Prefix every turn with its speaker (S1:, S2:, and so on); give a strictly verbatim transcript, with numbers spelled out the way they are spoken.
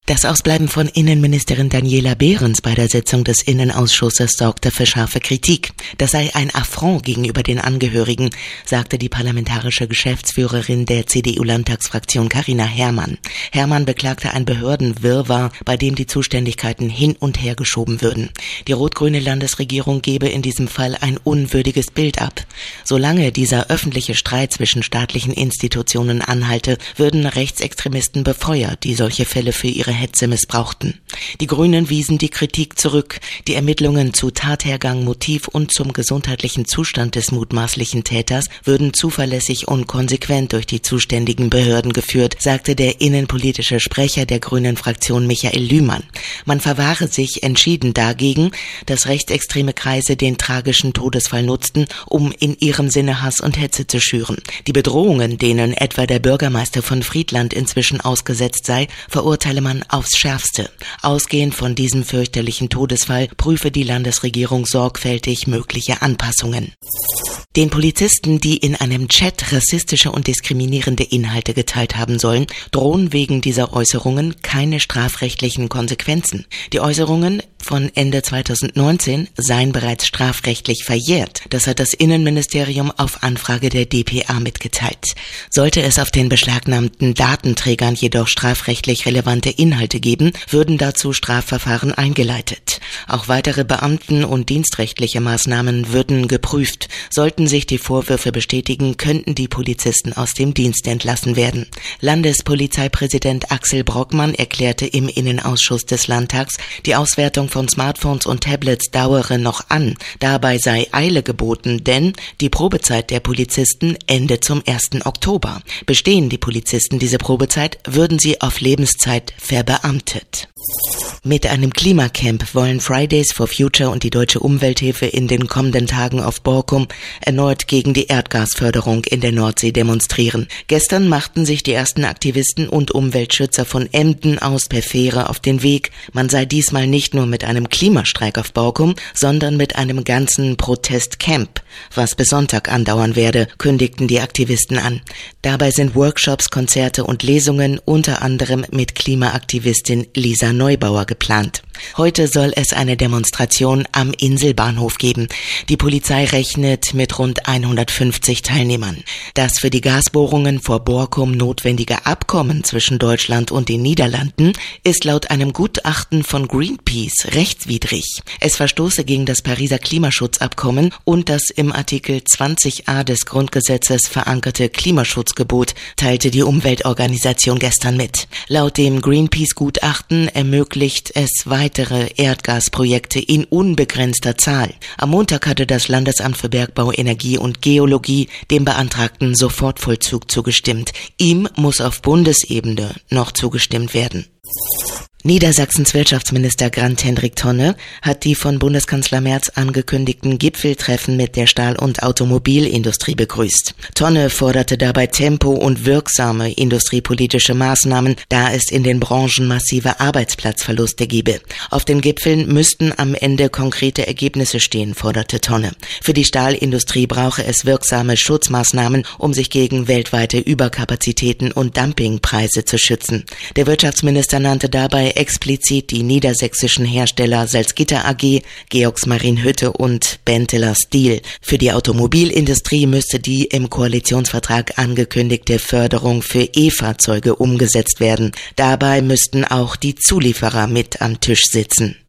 S1: Das Ausbleiben von Innenministerin Daniela Behrens bei der Sitzung des Innenausschusses sorgte für scharfe Kritik. Das sei ein Affront gegenüber den Angehörigen, sagte die parlamentarische Geschäftsführerin der C D U-Landtagsfraktion Carina Herrmann. Herrmann beklagte ein Behördenwirrwarr, bei dem die Zuständigkeiten hin und her geschoben würden. Die rot-grüne Landesregierung gebe in diesem Fall ein unwürdiges Bild ab. Solange dieser öffentliche Streit zwischen staatlichen Institutionen anhalte, würden Rechtsextremisten befeuert, die solche Fälle für ihre Hetze missbrauchten. Die Grünen wiesen die Kritik zurück. Die Ermittlungen zu Tathergang, Motiv und zum gesundheitlichen Zustand des mutmaßlichen Täters würden zuverlässig und konsequent durch die zuständigen Behörden geführt, sagte der innenpolitische Sprecher der Grünen Fraktion Michael Lühmann. Man verwahre sich entschieden dagegen, dass rechtsextreme Kreise den tragischen Todesfall nutzten, um in ihrem Sinne Hass und Hetze zu schüren. Die Bedrohungen, denen etwa der Bürgermeister von Friedland inzwischen ausgesetzt sei, verurteile man aufs Schärfste. Ausgehend von diesem fürchterlichen Todesfall prüfe die Landesregierung sorgfältig mögliche Anpassungen. Den Polizisten, die in einem Chat rassistische und diskriminierende Inhalte geteilt haben sollen, drohen wegen dieser Äußerungen keine strafrechtlichen Konsequenzen. Die Äußerungen von Ende zweitausendneunzehn seien bereits strafrechtlich verjährt. Das hat das Innenministerium auf Anfrage der D P A mitgeteilt. Sollte es auf den beschlagnahmten Datenträgern jedoch strafrechtlich relevante Inhalte geben, würden dazu Strafverfahren eingeleitet. Auch weitere Beamten- und dienstrechtliche Maßnahmen würden geprüft. Sollten sich die Vorwürfe bestätigen, könnten die Polizisten aus dem Dienst entlassen werden. Landespolizeipräsident Axel Brockmann erklärte im Innenausschuss des Landtags, die Auswertung von Smartphones und Tablets dauere noch an. Dabei sei Eile geboten, denn die Probezeit der Polizisten endet zum ersten Oktober. Bestehen die Polizisten diese Probezeit, würden sie auf Lebenszeit verbeamtet. Mit einem Klimacamp wollen Fridays for Future und die Deutsche Umwelthilfe in den kommenden Tagen auf Borkum erneut gegen die Erdgasförderung in der Nordsee demonstrieren. Gestern machten sich die ersten Aktivisten und Umweltschützer von Emden aus per Fähre auf den Weg. Man sei diesmal nicht nur mit einem Klimastreik auf Borkum, sondern mit einem ganzen Protestcamp, was bis Sonntag andauern werde, kündigten die Aktivisten an. Dabei sind Workshops, Konzerte und Lesungen unter anderem mit Klimaaktivistin Lisa Neubauer geplant. Heute soll es eine Demonstration am Inselbahnhof geben. Die Polizei rechnet mit rund hundertfünfzig Teilnehmern. Das für die Gasbohrungen vor Borkum notwendige Abkommen zwischen Deutschland und den Niederlanden ist laut einem Gutachten von Greenpeace rechtswidrig. Es verstoße gegen das Pariser Klimaschutzabkommen und das im Artikel zwanzig a des Grundgesetzes verankerte Klimaschutzgebot, teilte die Umweltorganisation gestern mit. Laut dem Greenpeace-Gutachten ermöglicht es weitere Erdgasprojekte in unbegrenzter Zahl. Am Montag hatte das Landesamt für Bergbau, Energie und Geologie dem beantragten Sofortvollzug zugestimmt. Ihm muss auf Bundesebene noch zugestimmt werden. Niedersachsens Wirtschaftsminister Grant-Hendrik Tonne hat die von Bundeskanzler Merz angekündigten Gipfeltreffen mit der Stahl- und Automobilindustrie begrüßt. Tonne forderte dabei Tempo und wirksame industriepolitische Maßnahmen, da es in den Branchen massive Arbeitsplatzverluste gebe. Auf den Gipfeln müssten am Ende konkrete Ergebnisse stehen, forderte Tonne. Für die Stahlindustrie brauche es wirksame Schutzmaßnahmen, um sich gegen weltweite Überkapazitäten und Dumpingpreise zu schützen. Der Wirtschaftsminister nannte dabei explizit die niedersächsischen Hersteller Salzgitter A G, Georgs Marienhütte und Benteler Steel. Für die Automobilindustrie müsste die im Koalitionsvertrag angekündigte Förderung für E-Fahrzeuge umgesetzt werden. Dabei müssten auch die Zulieferer mit am Tisch sitzen.